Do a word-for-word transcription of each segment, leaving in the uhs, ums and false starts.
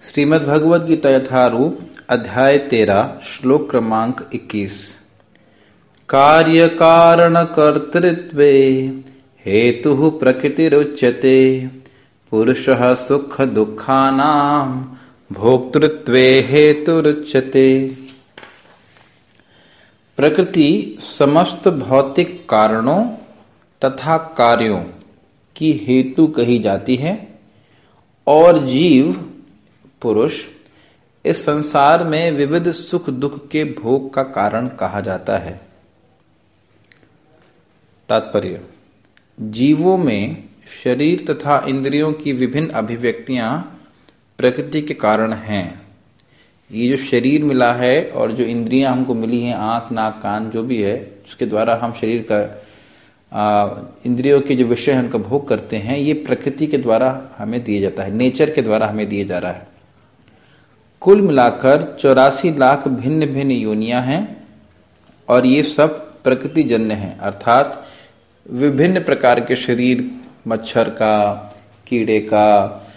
श्रीमद् भगवद गीता यथारूप अध्याय तेरह श्लोक क्रमांक इक्कीस। कार्य कारण कर्तृत्वे हेतु प्रकृतिरुच्यते पुरुषः सुख दुःखानां भोक्तृत्वे हेतुरुच्यते। प्रकृति समस्त भौतिक कारणों तथा कार्यों की हेतु कही जाती है और जीव पुरुष इस संसार में विविध सुख दुख के भोग का कारण कहा जाता है। तात्पर्य, जीवों में शरीर तथा इंद्रियों की विभिन्न अभिव्यक्तियां प्रकृति के कारण हैं। ये जो शरीर मिला है और जो इंद्रियां हमको मिली हैं, आंख नाक कान जो भी है, उसके द्वारा हम शरीर का आ, इंद्रियों के जो विषय उनका भोग करते हैं, ये प्रकृति के द्वारा हमें दिया जाता है, नेचर के द्वारा हमें दिया जा रहा है। कुल मिलाकर चौरासी लाख भिन्न भिन्न योनियां हैं और ये सब प्रकृति जन्य हैं, अर्थात विभिन्न प्रकार के शरीर, मच्छर का, कीड़े का,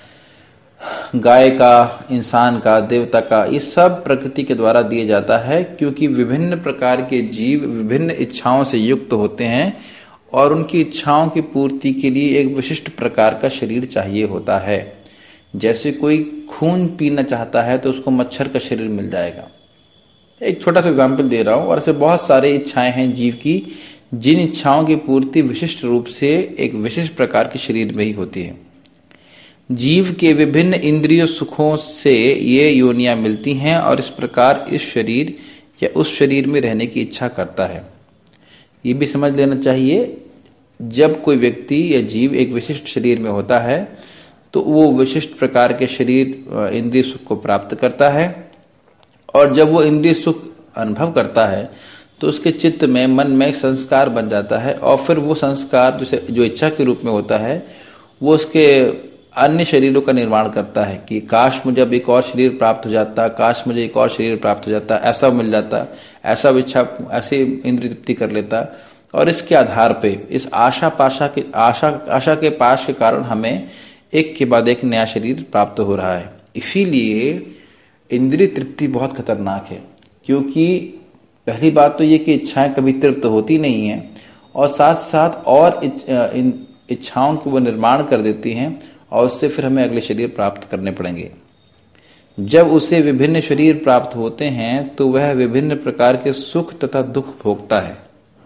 गाय का, इंसान का, देवता का, ये सब प्रकृति के द्वारा दिया जाता है। क्योंकि विभिन्न प्रकार के जीव विभिन्न इच्छाओं से युक्त होते हैं और उनकी इच्छाओं की पूर्ति के लिए एक विशिष्ट प्रकार का शरीर चाहिए होता है। जैसे कोई खून पीना चाहता है तो उसको मच्छर का शरीर मिल जाएगा। एक छोटा सा एग्जाम्पल दे रहा हूं। और ऐसे बहुत सारे इच्छाएं हैं जीव की, जिन इच्छाओं की पूर्ति विशिष्ट रूप से एक विशिष्ट प्रकार के शरीर में ही होती है। जीव के विभिन्न इंद्रिय सुखों से ये योनियां मिलती हैं और इस प्रकार इस शरीर या उस शरीर में रहने की इच्छा करता है। ये भी समझ लेना चाहिए, जब कोई व्यक्ति या जीव एक विशिष्ट शरीर में होता है तो वो विशिष्ट प्रकार के शरीर इंद्रिय सुख को प्राप्त करता है और जब वो इंद्रिय सुख अनुभव करता है तो उसके चित्त में, मन में संस्कार बन जाता है और फिर वो संस्कार जो जो इच्छा के रूप में होता है वो उसके अन्य शरीरों का निर्माण करता है कि काश मुझे अब एक और शरीर प्राप्त हो जाता, काश मुझे एक और शरीर प्राप्त हो जाता, ऐसा मिल जाता, ऐसा इच्छा, ऐसे इंद्रिय तृप्ति कर लेता। और इसके आधार पे, इस आशा पाशा के आशा आशा के पाश के कारण हमें एक के बाद एक नया शरीर प्राप्त हो रहा है। इसीलिए इंद्रिय तृप्ति बहुत खतरनाक है, क्योंकि पहली बात तो ये कि इच्छाएं कभी तृप्त होती नहीं हैं और साथ साथ और इन इच्छाओं की वो निर्माण कर देती हैं और उससे फिर हमें अगले शरीर प्राप्त करने पड़ेंगे। जब उसे विभिन्न शरीर प्राप्त होते हैं तो वह विभिन्न प्रकार के सुख तथा दुख भोगता है।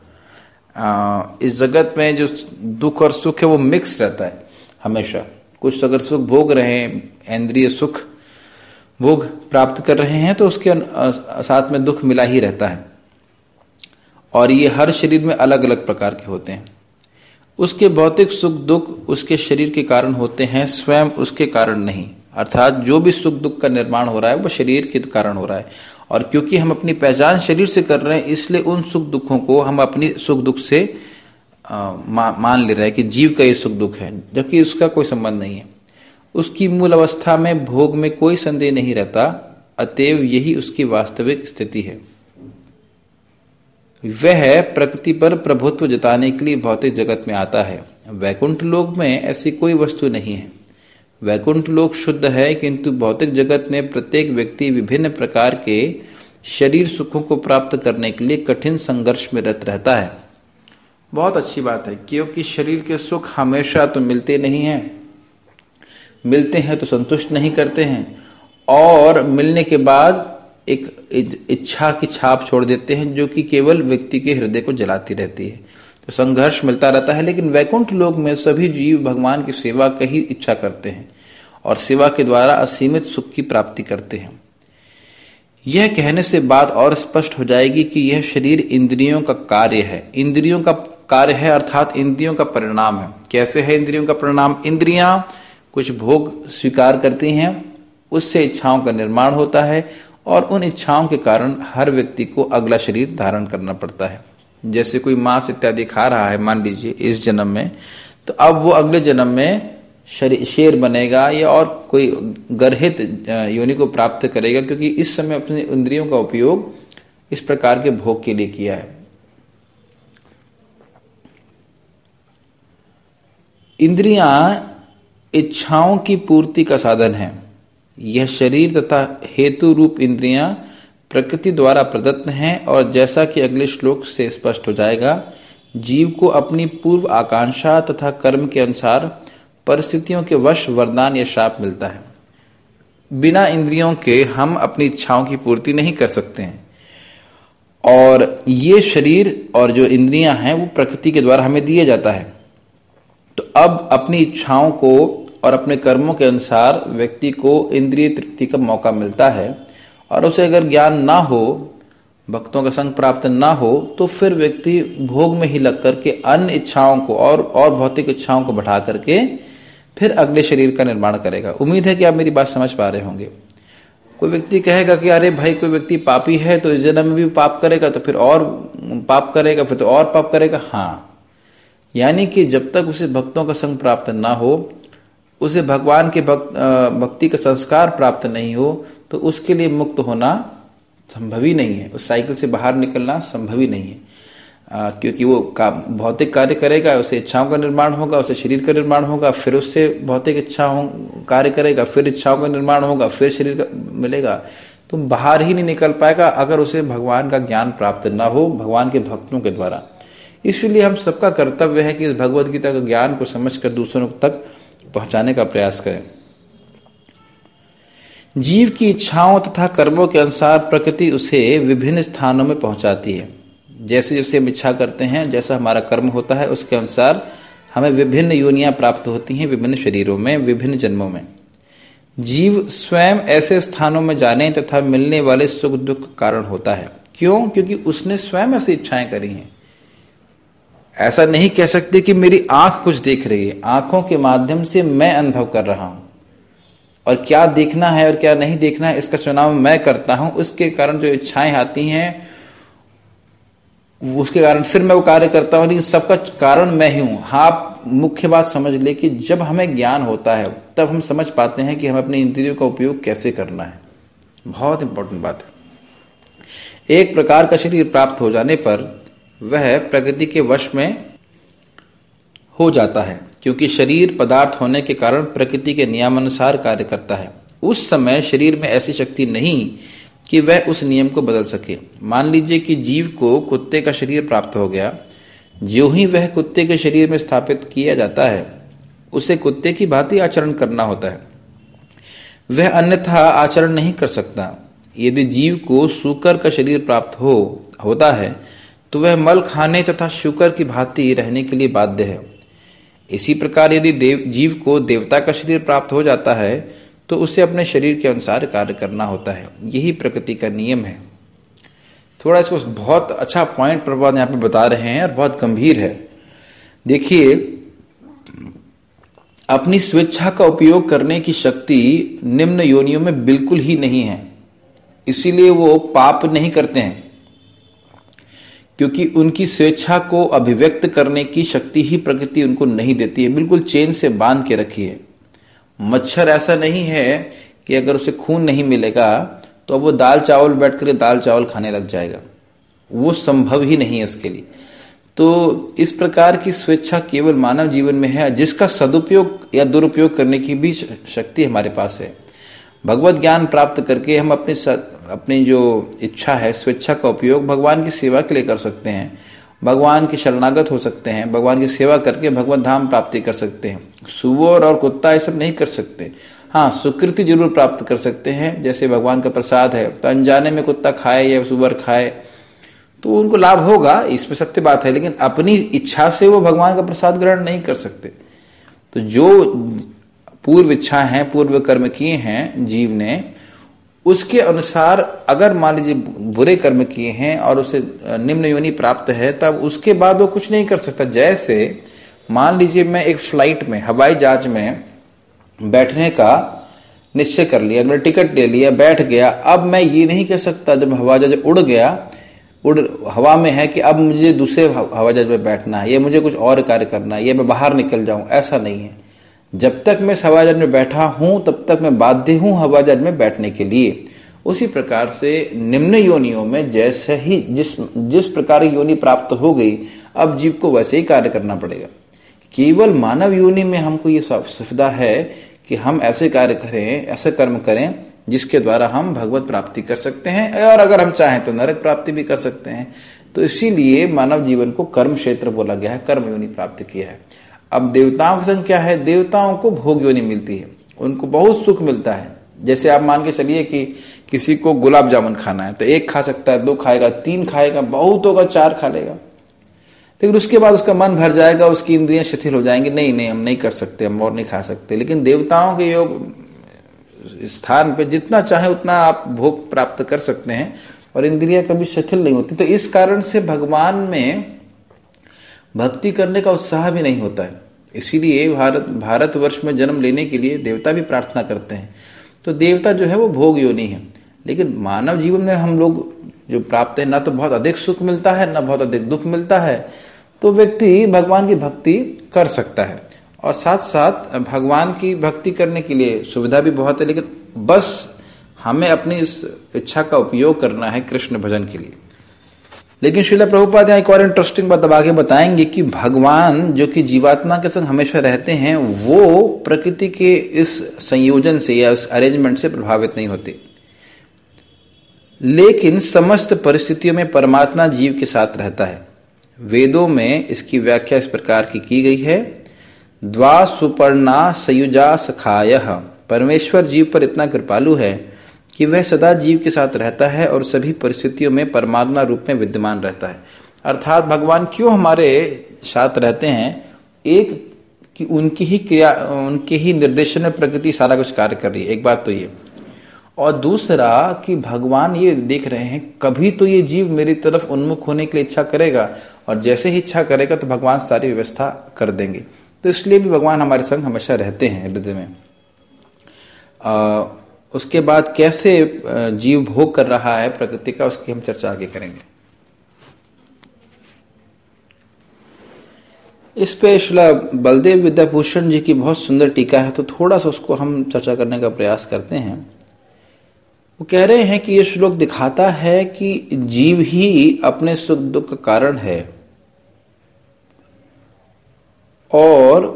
आ, इस जगत में जो दुख और सुख है वो मिक्स रहता है हमेशा। कुछ अगर सुख भोग रहे हैं, इंद्रिय सुख भोग प्राप्त कर रहे हैं, तो उसके साथ में दुख मिला ही रहता है और ये हर शरीर में अलग अलग प्रकार के होते हैं। उसके भौतिक सुख दुख उसके शरीर के कारण होते हैं, स्वयं उसके कारण नहीं। अर्थात जो भी सुख दुख का निर्माण हो रहा है वो शरीर के कारण हो रहा है और क्योंकि हम अपनी पहचान शरीर से कर रहे हैं, इसलिए उन सुख दुखों को हम अपनी सुख दुख से आ, मा, मान ले रहे हैं कि जीव का ये सुख दुख है, जबकि उसका कोई संबंध नहीं है। उसकी मूल अवस्था में भोग में कोई संदेह नहीं रहता, अतएव यही उसकी वास्तविक स्थिति है। वह प्रकृति पर प्रभुत्व जताने के लिए भौतिक जगत में आता है। वैकुंठ लोक में ऐसी कोई वस्तु नहीं है। वैकुंठ लोक शुद्ध है, किंतु भौतिक जगत में प्रत्येक व्यक्ति विभिन्न प्रकार के शरीर सुखों को प्राप्त करने के लिए कठिन संघर्ष में रत रहता है। बहुत अच्छी बात है, क्योंकि शरीर के सुख हमेशा तो मिलते नहीं हैं, मिलते हैं तो संतुष्ट नहीं करते हैं और मिलने के बाद एक इच्छा की छाप छोड़ देते हैं जो कि केवल व्यक्ति के हृदय को जलाती रहती है। तो संघर्ष मिलता रहता है। लेकिन वैकुंठ लोक में सभी जीव भगवान की सेवा का ही इच्छा करते हैं और सेवा के द्वारा असीमित सुख की प्राप्ति करते हैं। यह कहने से बात और स्पष्ट हो जाएगी कि यह शरीर इंद्रियों का कार्य है। इंद्रियों का कार्य है अर्थात इंद्रियों का परिणाम है। कैसे है इंद्रियों का परिणाम? इंद्रियां कुछ भोग स्वीकार करती हैं, उससे इच्छाओं का निर्माण होता है और उन इच्छाओं के कारण हर व्यक्ति को अगला शरीर धारण करना पड़ता है। जैसे कोई मांस इत्यादि खा रहा है, मान लीजिए इस जन्म में, तो अब वो अगले जन्म में शेर बनेगा या और कोई गर्हित योनि को प्राप्त करेगा, क्योंकि इस समय अपने इंद्रियों का उपयोग इस प्रकार के भोग के लिए किया है। इंद्रियां इच्छाओं की पूर्ति का साधन है। यह शरीर तथा हेतु रूप इंद्रियां प्रकृति द्वारा प्रदत्त हैं और जैसा कि अगले श्लोक से स्पष्ट हो जाएगा, जीव को अपनी पूर्व आकांक्षा तथा कर्म के अनुसार परिस्थितियों के वश वरदान या शाप मिलता है। बिना इंद्रियों के हम अपनी इच्छाओं की पूर्ति नहीं कर सकते हैं और ये शरीर और जो इंद्रियां हैं वो प्रकृति के द्वारा हमें दिए जाता है। तो अब अपनी इच्छाओं को और अपने कर्मों के अनुसार व्यक्ति को इंद्रिय तृप्ति का मौका मिलता है और उसे अगर ज्ञान ना हो, भक्तों का संग प्राप्त ना हो, तो फिर व्यक्ति भोग में ही लग करके अन्य इच्छाओं को और और भौतिक इच्छाओं को बढ़ा करके फिर अगले शरीर का निर्माण करेगा। उम्मीद है कि आप मेरी बात समझ पा रहे होंगे। कोई व्यक्ति कहेगा कि अरे भाई कोई व्यक्ति पापी है तो इस जन्म में भी पाप करेगा, तो फिर और पाप करेगा, फिर तो और पाप करेगा। हाँ, यानी कि जब तक उसे भक्तों का संग प्राप्त ना हो, उसे भगवान के भक्त भक्ति का संस्कार प्राप्त नहीं हो, तो उसके लिए मुक्त होना संभव ही नहीं है। उस साइकिल से बाहर निकलना संभव ही नहीं है। आ, क्योंकि वो का भौतिक कार्य करेगा, उसे इच्छाओं का निर्माण होगा, उसे शरीर का निर्माण होगा, फिर उससे भौतिक इच्छाओं कार्य करेगा, फिर इच्छाओं का निर्माण होगा, फिर शरीर का मिलेगा। तो बाहर ही नहीं निकल पाएगा अगर उसे भगवान का ज्ञान प्राप्त ना हो भगवान के भक्तों के द्वारा। इसलिए हम सबका कर्तव्य है कि इस भगवद गीता का ज्ञान को समझकर दूसरों तक पहुंचाने का प्रयास करें। जीव की इच्छाओं तथा कर्मों के अनुसार प्रकृति उसे विभिन्न स्थानों में पहुंचाती है। जैसे जैसे हम इच्छा करते हैं, जैसा हमारा कर्म होता है, उसके अनुसार हमें विभिन्न योनियां प्राप्त होती हैं, विभिन्न शरीरों में, विभिन्न जन्मों में। जीव स्वयं ऐसे स्थानों में जाने तथा मिलने वाले सुख दुख का कारण होता है। क्यों? क्योंकि उसने स्वयं ऐसी इच्छाएं करी हैं। ऐसा नहीं कह सकते कि मेरी आंख कुछ देख रही है, आंखों के माध्यम से मैं अनुभव कर रहा हूं और क्या देखना है और क्या नहीं देखना है इसका चुनाव मैं करता हूं। उसके कारण जो इच्छाएं आती हैं उसके कारण फिर मैं वो कार्य करता हूं, लेकिन सबका कारण मैं ही हूं। हाँ, मुख्य बात समझ ले कि जब हमें ज्ञान होता है तब हम समझ पाते हैं कि हमें अपने इंद्रियों का उपयोग कैसे करना है। बहुत इंपॉर्टेंट बात है। एक प्रकार का शरीर प्राप्त हो जाने पर वह प्रकृति के वश में हो जाता है, क्योंकि शरीर पदार्थ होने के कारण प्रकृति के नियमानुसार कार्य करता है। उस समय शरीर में ऐसी शक्ति नहीं कि वह उस नियम को बदल सके। मान लीजिए कि जीव को कुत्ते का शरीर प्राप्त हो गया। ज्यों ही वह कुत्ते के शरीर में स्थापित किया जाता है, उसे कुत्ते की भांति आचरण करना होता है। वह अन्यथा आचरण नहीं कर सकता। यदि जीव को शूकर का शरीर प्राप्त हो होता है तो वह मल खाने तथा शूकर की भांति रहने के लिए बाध्य है। इसी प्रकार यदि देव जीव को देवता का शरीर प्राप्त हो जाता है तो उसे अपने शरीर के अनुसार कार्य करना होता है। यही प्रकृति का नियम है। थोड़ा इसको बहुत अच्छा पॉइंट प्रभुपाद यहाँ पे बता रहे हैं और बहुत गंभीर है। देखिए, अपनी स्वेच्छा का उपयोग करने की शक्ति निम्न योनियों में बिल्कुल ही नहीं है। इसीलिए वो पाप नहीं करते हैं, क्योंकि उनकी स्वेच्छा को अभिव्यक्त करने की शक्ति ही प्रकृति उनको नहीं देती है। बिल्कुल चेन से बांध के रखी है। मच्छर ऐसा नहीं है कि अगर उसे खून नहीं मिलेगा तो अब वो दाल चावल बैठ कर दाल चावल खाने लग जाएगा। वो संभव ही नहीं है उसके लिए। तो इस प्रकार की स्वेच्छा केवल मानव जीवन में है, जिसका सदुपयोग या दुरुपयोग करने की भी शक्ति हमारे पास है। भगवत ज्ञान प्राप्त करके हम अपनी अपनी जो इच्छा है, स्वेच्छा का उपयोग भगवान की सेवा के लिए कर सकते हैं, भगवान के शरणागत हो सकते हैं, भगवान की सेवा करके भगवत धाम प्राप्ति कर सकते हैं। सुअर और कुत्ता ये सब नहीं कर सकते। हाँ, सुकृति जरूर प्राप्त कर सकते हैं। जैसे भगवान का प्रसाद है तो अनजाने में कुत्ता खाए या सुअर खाए तो उनको लाभ होगा, इसमें सत्य बात है, लेकिन अपनी इच्छा से वो भगवान का प्रसाद ग्रहण नहीं कर सकते। तो जो पूर्व इच्छा है, पूर्व कर्म किए हैं जीव ने, उसके अनुसार अगर मान लीजिए बुरे कर्म किए हैं और उसे निम्न योनि प्राप्त है, तब उसके बाद वो कुछ नहीं कर सकता। जैसे मान लीजिए मैं एक फ्लाइट में, हवाई जहाज में बैठने का निश्चय कर लिया, मैंने टिकट ले लिया, बैठ गया। अब मैं ये नहीं कह सकता जब हवाई जहाज उड़ गया, उड़ हवा में है कि अब मुझे दूसरे हवाई जहाज में बैठना है या मुझे कुछ और कार्य करना है या मैं बाहर निकल जाऊं। ऐसा नहीं है। जब तक मैं हवाई जहाज में बैठा हूं तब तक मैं बाध्य हूं हवाई जहाज में बैठने के लिए। उसी प्रकार से निम्न योनियों में जैसे ही जिस जिस प्रकार की योनि प्राप्त हो गई, अब जीव को वैसे ही कार्य करना पड़ेगा। केवल मानव योनि में हमको ये सुविधा है कि हम ऐसे कार्य करें, ऐसे कर्म करें जिसके द्वारा हम भगवत प्राप्ति कर सकते हैं, और अगर हम चाहें तो नरक प्राप्ति भी कर सकते हैं। तो इसीलिए मानव जीवन को कर्म क्षेत्र बोला गया है, कर्म योनि प्राप्त किया है। अब देवताओं की संग क्या है, देवताओं को भोग योनि मिलती है, उनको बहुत सुख मिलता है। जैसे आप मान के चलिए कि किसी को गुलाब जामुन खाना है तो एक खा सकता है, दो खाएगा, तीन खाएगा, बहुत होगा चार खा लेगा, लेकिन उसके बाद उसका मन भर जाएगा, उसकी इंद्रियां शिथिल हो जाएंगी, नहीं नहीं हम नहीं कर सकते, हम और नहीं खा सकते। लेकिन देवताओं के योग स्थान पे जितना चाहे उतना आप भोग प्राप्त कर सकते हैं और इंद्रियां कभी शिथिल नहीं होती। तो इस कारण से भगवान में भक्ति करने का उत्साह भी नहीं होता है। इसीलिए भारत भारतवर्ष में जन्म लेने के लिए देवता भी प्रार्थना करते हैं। तो देवता जो है वो भोग योनि है, लेकिन मानव जीवन में हम लोग जो प्राप्त है, ना तो बहुत अधिक सुख मिलता है, ना बहुत अधिक दुख मिलता है। तो व्यक्ति भगवान की भक्ति कर सकता है, और साथ साथ भगवान की भक्ति करने के लिए सुविधा भी बहुत है, लेकिन बस हमें अपनी इस इच्छा का उपयोग करना है कृष्ण भजन के लिए। लेकिन श्रील प्रभुपाद यहाँ एक और इंटरेस्टिंग बात अब आगे बताएंगे कि भगवान जो कि जीवात्मा के संग हमेशा रहते हैं, वो प्रकृति के इस संयोजन से या उस अरेंजमेंट से प्रभावित नहीं होते, लेकिन समस्त परिस्थितियों में परमात्मा जीव के साथ रहता है। वेदों में इसकी व्याख्या इस प्रकार की की गई है, द्वा सुपर्णा सयुजा सखायः। परमेश्वर जीव पर इतना कृपालु है कि वह सदा जीव के साथ रहता है और सभी परिस्थितियों में परमात्मा रूप में विद्यमान रहता है। अर्थात भगवान क्यों हमारे साथ रहते हैं, एक कि उनकी ही क्रिया, उनके ही निर्देशन में प्रकृति सारा कुछ कार्य कर रही है, एक बात तो ये, और दूसरा कि भगवान ये देख रहे हैं कभी तो ये जीव मेरी तरफ उन्मुख होने के लिए इच्छा करेगा, और जैसे ही इच्छा करेगा तो भगवान सारी व्यवस्था कर देंगे। तो इसलिए भी भगवान हमारे संग हमेशा रहते हैं हृदय में। आ, उसके बाद कैसे जीव भोग कर रहा है प्रकृति का, उसकी हम चर्चा आगे करेंगे। इस पे श्रील बलदेव विद्याभूषण जी की बहुत सुंदर टीका है, तो थोड़ा सा उसको हम चर्चा करने का प्रयास करते हैं। वो कह रहे हैं कि ये श्लोक दिखाता है कि जीव ही अपने सुख दुख का कारण है, और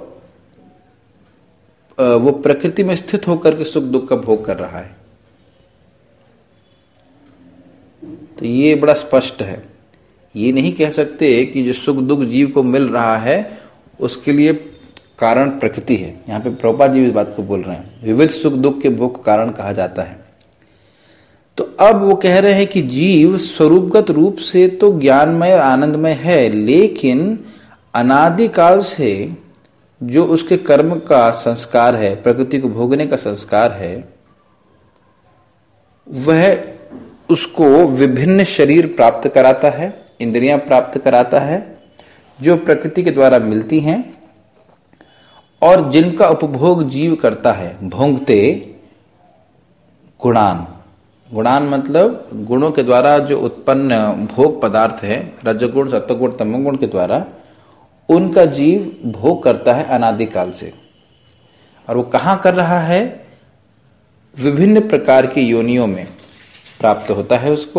वो प्रकृति में स्थित होकर के सुख दुख का भोग कर रहा है। तो ये बड़ा स्पष्ट है। ये नहीं कह सकते कि जो सुख दुख जीव को मिल रहा है उसके लिए कारण प्रकृति है। यहाँ पे प्रभुपाद जी इस बात को बोल रहे हैं, विविध सुख दुख के भोग का कारण कहा जाता है। तो अब वो कह रहे हैं कि जीव स्वरूपगत रूप से तो ज्ञानमय आनंदमय है, लेकिन अनादिकाल से जो उसके कर्म का संस्कार है, प्रकृति को भोगने का संस्कार है, वह उसको विभिन्न शरीर प्राप्त कराता है, इंद्रियां प्राप्त कराता है, जो प्रकृति के द्वारा मिलती हैं और जिनका उपभोग जीव करता है। भोंगते गुणान, गुणान मतलब गुणों के द्वारा जो उत्पन्न भोग पदार्थ है, रजगुण सत्वगुण तमोगुण के द्वारा, उनका जीव भोग करता है अनादिकाल से। और वो कहाँ कर रहा है, विभिन्न प्रकार की योनियों में प्राप्त होता है उसको,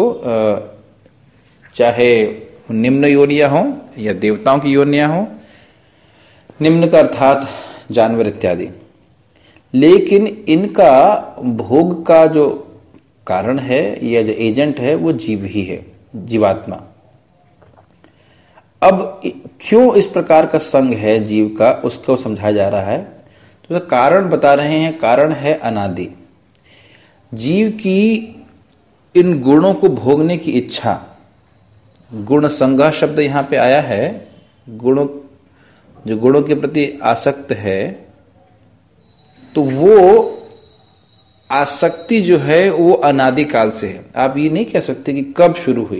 चाहे निम्न योनियां हो या देवताओं की योनियां हो, निम्न का अर्थात जानवर इत्यादि। लेकिन इनका भोग का जो कारण है या जो एजेंट है वो जीव ही है, जीवात्मा। अब क्यों इस प्रकार का संग है जीव का, उसको समझाया जा रहा है। तो कारण बता रहे हैं, कारण है अनादि। जीव की इन गुणों को भोगने की इच्छा, गुण संगा शब्द यहां पे आया है, गुणों जो गुणों के प्रति आसक्त है, तो वो आसक्ति जो है वो अनादिकाल से है। आप ये नहीं कह सकते कि कब शुरू हुई।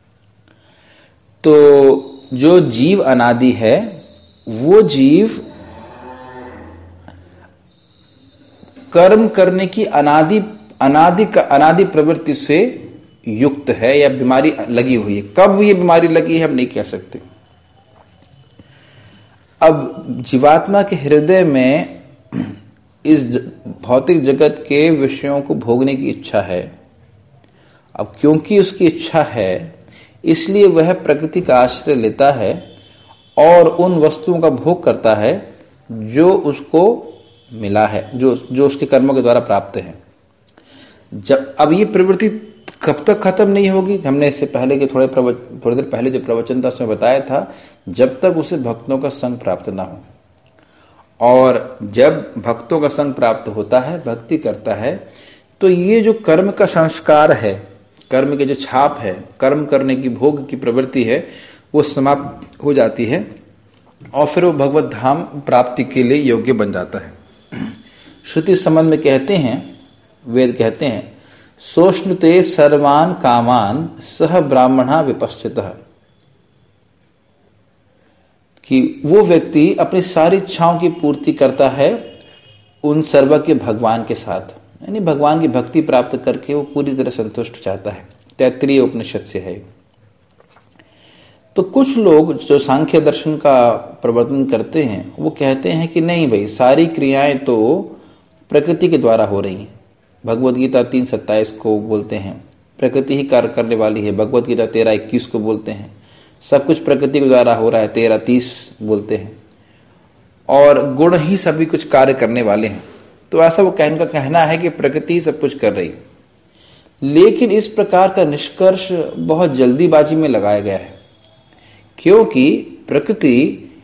तो जो जीव अनादि है, वो जीव कर्म करने की अनादि अनादि अनादि प्रवृत्ति से युक्त है या बीमारी लगी हुई है। कब ये बीमारी लगी है हम नहीं कह सकते। अब जीवात्मा के हृदय में इस भौतिक जगत के विषयों को भोगने की इच्छा है। अब क्योंकि उसकी इच्छा है, इसलिए वह प्रकृति का आश्रय लेता है और उन वस्तुओं का भोग करता है जो उसको मिला है, जो जो उसके कर्मों के द्वारा प्राप्त है। जब अब ये प्रवृत्ति कब तक खत्म नहीं होगी, हमने इससे पहले के थोड़े थोड़ी देर पहले जो प्रवचन था उसमें बताया था, जब तक उसे भक्तों का संग प्राप्त ना हो। और जब भक्तों का संग प्राप्त होता है, भक्ति करता है, तो ये जो कर्म का संस्कार है, कर्म के जो छाप है, कर्म करने की भोग की प्रवृत्ति है, वो समाप्त हो जाती है और फिर वो भगवत धाम प्राप्ति के लिए योग्य बन जाता है। श्रुति संबंध में कहते हैं, वेद कहते हैं, सोष्णुते सर्वान कामान सह ब्राह्मणा विपश्चितः, कि वो व्यक्ति अपनी सारी इच्छाओं की पूर्ति करता है उन सर्वज्ञ भगवान के साथ, यानी भगवान की भक्ति प्राप्त करके वो पूरी तरह संतुष्ट चाहता है। तैत्तिरीय उपनिषद से है। तो कुछ लोग जो सांख्य दर्शन का प्रवर्तन करते हैं वो कहते हैं कि नहीं भाई, सारी क्रियाएं तो प्रकृति के द्वारा हो रही हैं। भगवद गीता तीन सत्ताईस को बोलते हैं प्रकृति ही कार्य करने वाली है। भगवद गीता तेरह इक्कीस को बोलते हैं सब कुछ प्रकृति के द्वारा हो रहा है, तेरह तीस बोलते हैं, और गुण ही सभी कुछ कार्य करने वाले हैं। तो ऐसा वो कहने का कहना है कि प्रकृति सब कुछ कर रही। लेकिन इस प्रकार का निष्कर्ष बहुत जल्दीबाजी में लगाया गया है, क्योंकि प्रकृति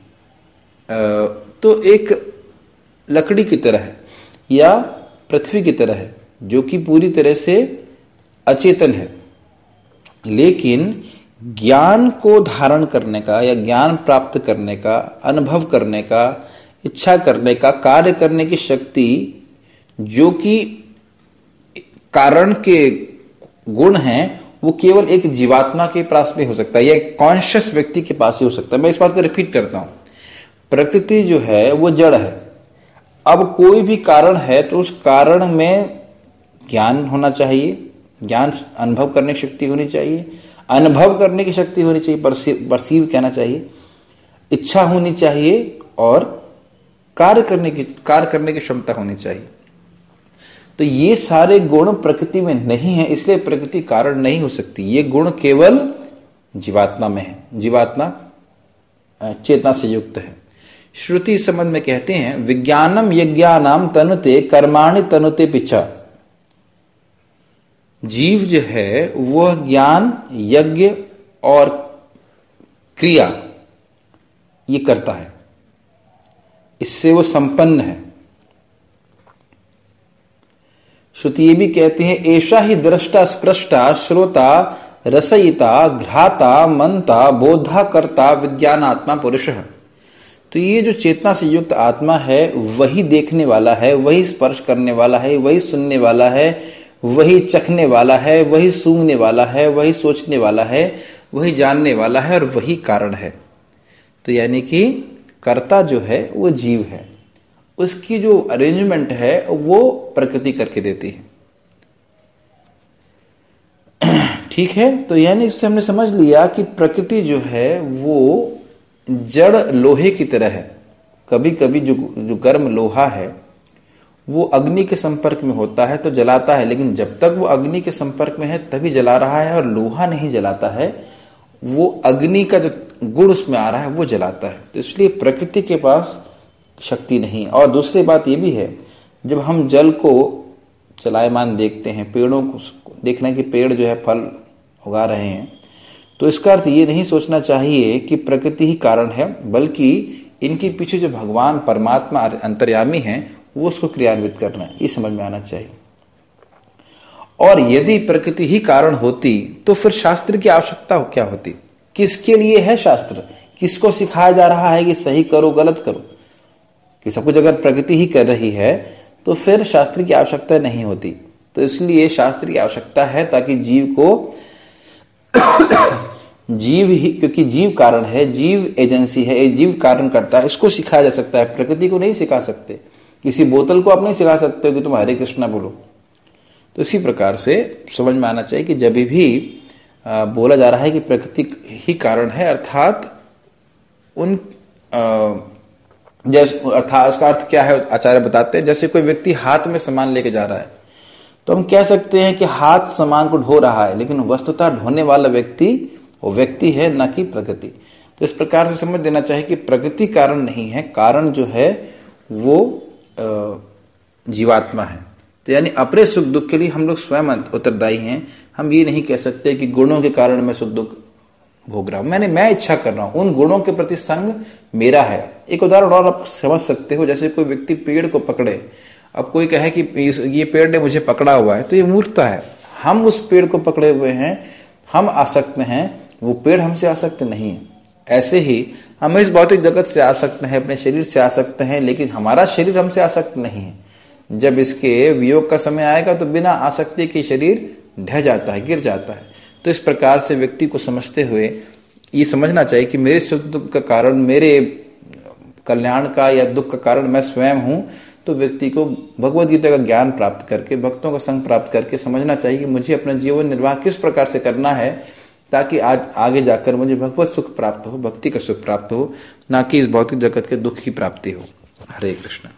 तो एक लकड़ी की तरह है या पृथ्वी की तरह है, जो कि पूरी तरह से अचेतन है। लेकिन ज्ञान को धारण करने का या ज्ञान प्राप्त करने का, अनुभव करने का, इच्छा करने का, कार्य करने की शक्ति, जो कि कारण के गुण हैं, वो केवल एक जीवात्मा के पास में हो सकता है या एक कॉन्शियस व्यक्ति के पास ही हो सकता है। मैं इस बात को रिपीट करता हूं, प्रकृति जो है वो जड़ है। अब कोई भी कारण है तो उस कारण में ज्ञान होना चाहिए, ज्ञान अनुभव करने की शक्ति होनी चाहिए, अनुभव करने की शक्ति होनी चाहिए, परसीव परसीव कहना चाहिए, इच्छा होनी चाहिए और कार्य करने की कार्य करने की क्षमता होनी चाहिए। तो ये सारे गुण प्रकृति में नहीं है, इसलिए प्रकृति कारण नहीं हो सकती। ये गुण केवल जीवात्मा में है, जीवात्मा चेतना से युक्त है। श्रुति इस संबंध में कहते हैं विज्ञानम यज्ञानाम तनुते कर्माणि तनुते पिछा। जीव जो है वह ज्ञान, यज्ञ और क्रिया ये करता है, इससे वो संपन्न है। श्रुति ये भी कहते हैं ऐसा ही दृष्टा स्पृष्टा श्रोता रसयिता घ्राता मनता बोधा करता विज्ञानात्मा पुरुष है। तो ये जो चेतना से युक्त आत्मा है वही देखने वाला है, वही स्पर्श करने वाला है, वही सुनने वाला है, वही चखने वाला है, वही सूंघने वाला है, वही सोचने वाला है, वही जानने वाला है और वही कारण है। तो यानी कि कर्ता जो है वो जीव है, उसकी जो अरेंजमेंट है वो प्रकृति करके देती है। ठीक है, तो यानी इससे हमने समझ लिया कि प्रकृति जो है वो जड़ लोहे की तरह है। कभी कभी जो जो गर्म लोहा है वो अग्नि के संपर्क में होता है तो जलाता है, लेकिन जब तक वो अग्नि के संपर्क में है तभी जला रहा है, और लोहा नहीं जलाता है, वो अग्नि का जो गुण उसमें आ रहा है वो जलाता है। तो इसलिए प्रकृति के पास शक्ति नहीं। और दूसरी बात ये भी है, जब हम जल को चलायमान देखते हैं, पेड़ों को देख रहे हैं कि पेड़ जो है फल उगा रहे हैं, तो इसका अर्थ ये नहीं सोचना चाहिए कि प्रकृति ही कारण है, बल्कि इनके पीछे जो भगवान परमात्मा अंतर्यामी हैं वो उसको क्रियान्वित कर रहे हैं, ये समझ में आना चाहिए। और यदि प्रकृति ही कारण होती तो फिर शास्त्र की आवश्यकता क्या होती? किसके लिए है शास्त्र? किसको सिखाया जा रहा है कि सही करो गलत करो? कि सब कुछ अगर प्रकृति ही कर रही है तो फिर शास्त्र की आवश्यकता नहीं होती। तो इसलिए शास्त्र की आवश्यकता है ताकि जीव को जीव ही, क्योंकि जीव कारण है, जीव एजेंसी है, जीव कारण करता है, इसको सिखाया जा सकता है। प्रकृति को नहीं सिखा सकते। किसी बोतल को आप नहीं सिखा सकते हो कि तुम हरे कृष्णा बोलो। तो इसी प्रकार से समझ में आना चाहिए कि जब भी आ, बोला जा रहा है कि प्रकृति ही कारण है, अर्थात उन जैसे अर्थात उसका अर्थ क्या है आचार्य बताते हैं, जैसे कोई व्यक्ति हाथ में सामान लेके जा रहा है तो हम कह सकते हैं कि हाथ सामान को ढो रहा है, लेकिन वस्तुतः ढोने वाला व्यक्ति वो व्यक्ति है, न कि प्रकृति। तो इस प्रकार से समझ देना चाहिए कि प्रकृति कारण नहीं है, कारण जो है वो जीवात्मा है। तो यानी अपने सुख दुख के लिए हम लोग स्वयं उत्तरदायी हैं। हम ये नहीं कह सकते कि गुणों के कारण मैं सुख दुख भोग रहा हूं, मैंने मैं इच्छा कर रहा हूं, उन गुणों के प्रति संग मेरा है। एक उदाहरण और आप समझ सकते हो, जैसे कोई व्यक्ति पेड़ को पकड़े, अब कोई कहे कि ये पेड़ ने मुझे पकड़ा हुआ है, तो ये मूर्खता है। हम उस पेड़ को पकड़े हुए हैं, हम आसक्त हैं, वो पेड़ हमसे आसक्त नहीं है। ऐसे ही हम इस भौतिक जगत से आसक्त हैं, अपने शरीर से आसक्त हैं, लेकिन हमारा शरीर हमसे आसक्त नहीं है। जब इसके वियोग का समय आएगा तो बिना आसक्ति के शरीर ढह जाता है, गिर जाता है। तो इस प्रकार से व्यक्ति को समझते हुए ये समझना चाहिए कि मेरे सुख दुख का कारण, मेरे कल्याण का या दुख का कारण मैं स्वयं हूं। तो व्यक्ति को भगवद गीता का ज्ञान प्राप्त करके, भक्तों का संग प्राप्त करके समझना चाहिए कि मुझे अपना जीवन निर्वाह किस प्रकार से करना है, ताकि आज आगे जाकर मुझे भगवत सुख प्राप्त हो, भक्ति का सुख प्राप्त हो, ना कि इस भौतिक जगत के दुख की प्राप्ति हो। हरे कृष्ण।